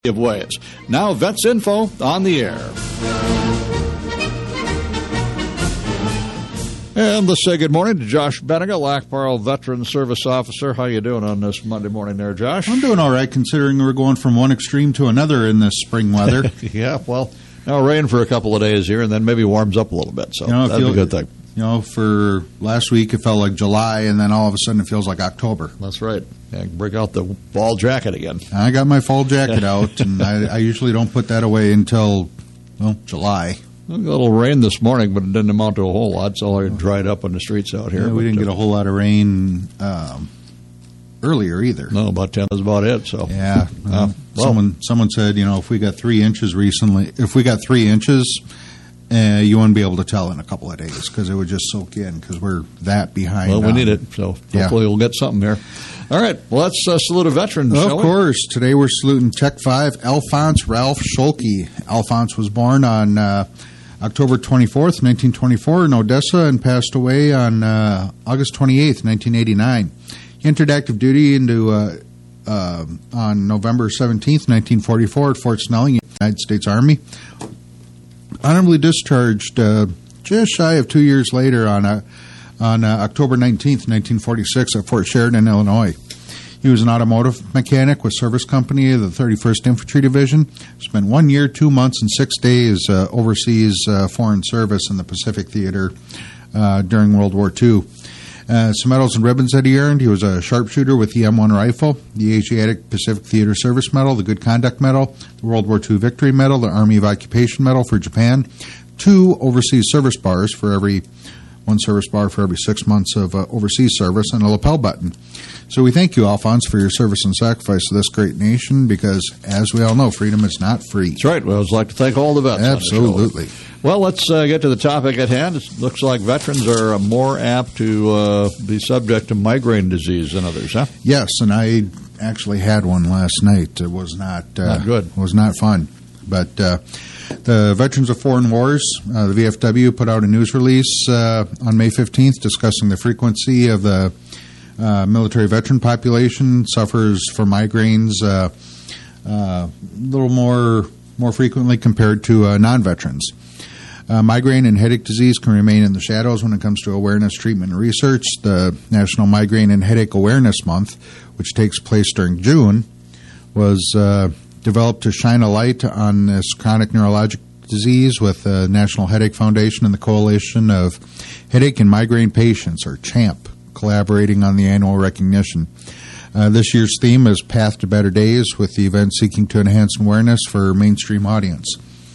of ways. Now, Vets Info on the air. And let's say good morning to Josh Benega, Lac-Parle Veteran Service Officer. How you doing on this Monday morning there, Josh? I'm doing all right, considering we're going from one extreme to another in this spring weather. Yeah, well, now rain for a couple of days here, and then maybe warms up a little bit, so that'd be a good thing. You know, for last week it felt like July, and then all of a sudden it feels like October. That's right. Yeah, break out the fall jacket again. I got my fall jacket out, and I usually don't put that away until, July. A little rain this morning, but it didn't amount to a whole lot. It's all dried up on the streets out here. Yeah, we didn't get a whole lot of rain earlier either. No, about 10 is about it. So yeah, someone said, if we got 3 inches recently, if we got 3 inches, you wouldn't be able to tell in a couple of days because it would just soak in because we're that behind. Well, we need it, so hopefully we'll get something here. All right, well, let's salute a veteran, shall we? Of course. Today we're saluting Tech 5 Alphonse Ralph Scholke. Alphonse was born on October 24th, 1924 in Odessa and passed away on August 28th, 1989. He entered active duty on November 17th, 1944 at Fort Snelling, United States Army. Honorably discharged just shy of 2 years later on October 19th, 1946 at Fort Sheridan, Illinois. He was an automotive mechanic with Service Company of the 31st Infantry Division. Spent 1 year, 2 months, and 6 days overseas foreign service in the Pacific Theater during World War II. Some medals and ribbons that he earned. He was a sharpshooter with the M1 rifle, the Asiatic Pacific Theater Service Medal, the Good Conduct Medal, the World War II Victory Medal, the Army of Occupation Medal for Japan, 2 overseas service bars for every 1 service bar for every 6 months of overseas service, and a lapel button. So we thank you, Alphonse, for your service and sacrifice to this great nation because, as we all know, freedom is not free. That's right. Well, I'd like to thank all the vets. Absolutely. Well, let's get to the topic at hand. It looks like veterans are more apt to be subject to migraine disease than others, huh? Yes, and I actually had one last night. It was not good. It was not fun. But the Veterans of Foreign Wars, the VFW, put out a news release on May 15th discussing the frequency of the military veteran population suffers from migraines a little more frequently compared to non-veterans. Migraine and headache disease can remain in the shadows when it comes to awareness, treatment, and research. The National Migraine and Headache Awareness Month, which takes place during June, was developed to shine a light on this chronic neurologic disease with the National Headache Foundation and the Coalition of Headache and Migraine Patients, or CHAMP, collaborating on the annual recognition. This year's theme is Path to Better Days, with the event seeking to enhance awareness for a mainstream audience.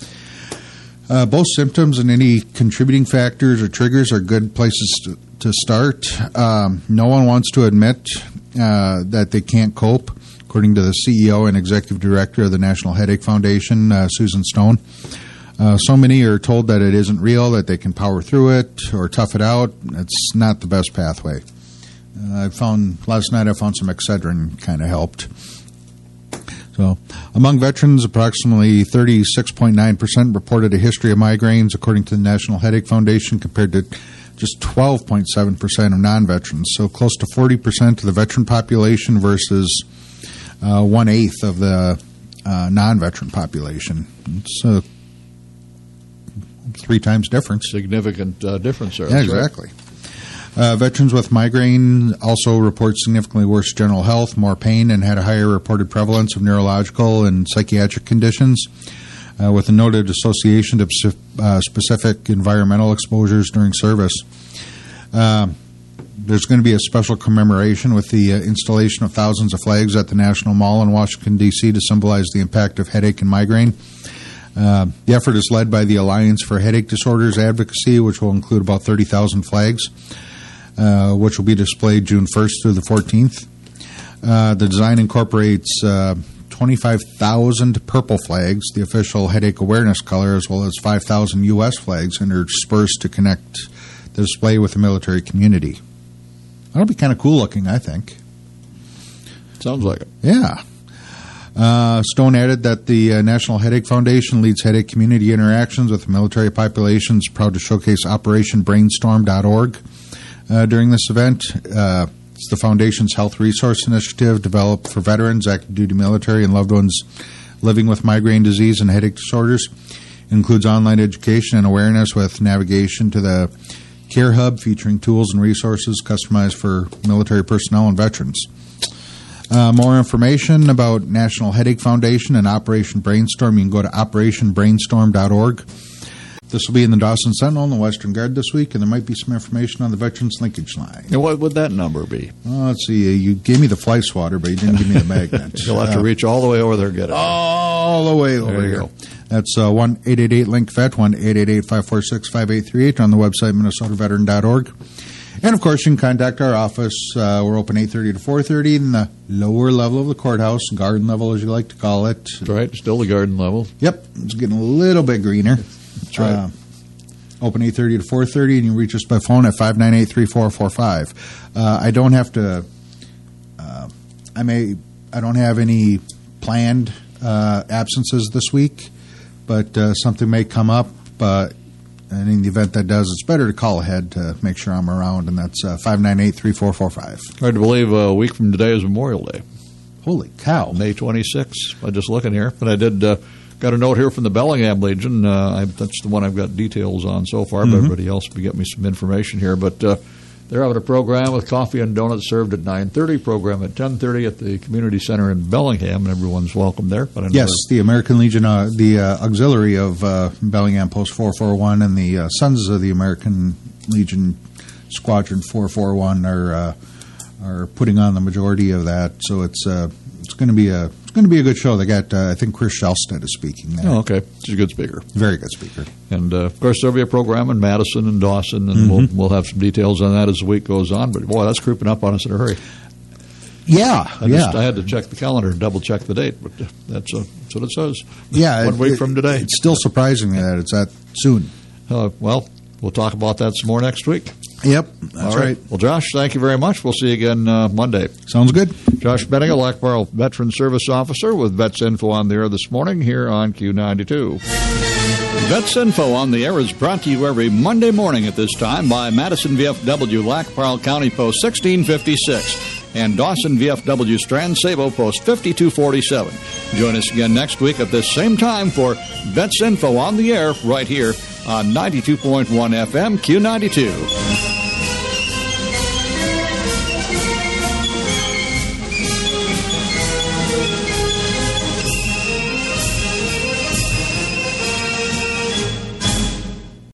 Both symptoms and any contributing factors or triggers are good places to start. No one wants to admit that they can't cope, according to the CEO and Executive Director of the National Headache Foundation, Susan Stone. So many are told that it isn't real, that they can power through it or tough it out. It's not the best pathway. Last night I found some Excedrin kind of helped. So, among veterans, approximately 36.9% reported a history of migraines, according to the National Headache Foundation, compared to just 12.7% of non-veterans. So, close to 40% of the veteran population versus 1/8 of the non-veteran population. It's a 3 times difference. Significant difference there. Yeah, exactly. Veterans with migraine also report significantly worse general health, more pain, and had a higher reported prevalence of neurological and psychiatric conditions, with a noted association to specific environmental exposures during service. There's going to be a special commemoration with the installation of thousands of flags at the National Mall in Washington, D.C. to symbolize the impact of headache and migraine. The effort is led by the Alliance for Headache Disorders Advocacy, which will include about 30,000 flags, which will be displayed June 1st through the 14th. The design incorporates 25,000 purple flags, the official headache awareness color, as well as 5,000 U.S. flags interspersed to connect the display with the military community. That'll be kind of cool looking, I think. Sounds like it. Yeah. Stone added that the National Headache Foundation leads headache community interactions with the military populations, proud to showcase OperationBrainstorm.org during this event. It's the Foundation's health resource initiative developed for veterans, active duty military, and loved ones living with migraine disease and headache disorders. It includes online education and awareness with navigation to the Care Hub featuring tools and resources customized for military personnel and veterans. More information about National Headache Foundation and Operation Brainstorm, you can go to operationbrainstorm.org. This will be in the Dawson Sentinel and the Western Guard this week, and there might be some information on the Veterans Linkage Line. And what would that number be? Let's see. You gave me the fly swatter, but you didn't give me the magnet. You'll have to reach all the way over there and get it. All the way over here. Go. That's 1-888-LINK-VET, 1-888-546-5838 on the website, minnesotaveteran.org. And, of course, you can contact our office. We're open 8:30 to 4:30 in the lower level of the courthouse, garden level, as you like to call it. That's right. Still the garden level. Yep. It's getting a little bit greener. That's right. Open 8:30 to 4:30, and you can reach us by phone at 598-3445. I don't have to. I don't have any planned absences this week, but something may come up. And in the event that does, it's better to call ahead to make sure I'm around, and that's 598-3445. Hard to believe a week from today is Memorial Day. Holy cow. May 26th. I'm just looking here. But I did got a note here from the Bellingham Legion. That's the one I've got details on so far, but everybody else will get me some information here. But they're having a program with coffee and donuts served at 9:30, program at 10:30 at the Community Center in Bellingham, and everyone's welcome there. But yes, the American Legion, the auxiliary of Bellingham Post 441 and the Sons of the American Legion Squadron 441 are putting on the majority of that. So it's going to be a good show. They got I think Chris Shelstead is speaking there. Oh, okay, he's a good speaker. Very good speaker. And of course there'll be a program in Madison and Dawson, and we'll have some details on that as the week goes on. But boy, that's creeping up on us in a hurry. Yeah, I had to check the calendar and double check the date, but that's what it says. Yeah, 1 week from today. It's still surprising me that it's that soon. Well, we'll talk about that some more next week. Yep, that's All right. Well, Josh, thank you very much. We'll see you again Monday. Sounds good. Josh Benninger, Lackbarrel Veteran Service Officer with Vets Info on the air this morning here on Q92. Vets Info on the air is brought to you every Monday morning at this time by Madison VFW, Lackbarrel County Post 1656, and Dawson VFW Strand Sabo Post 5247. Join us again next week at this same time for Vets Info on the air right here on 92.1 FM Q92.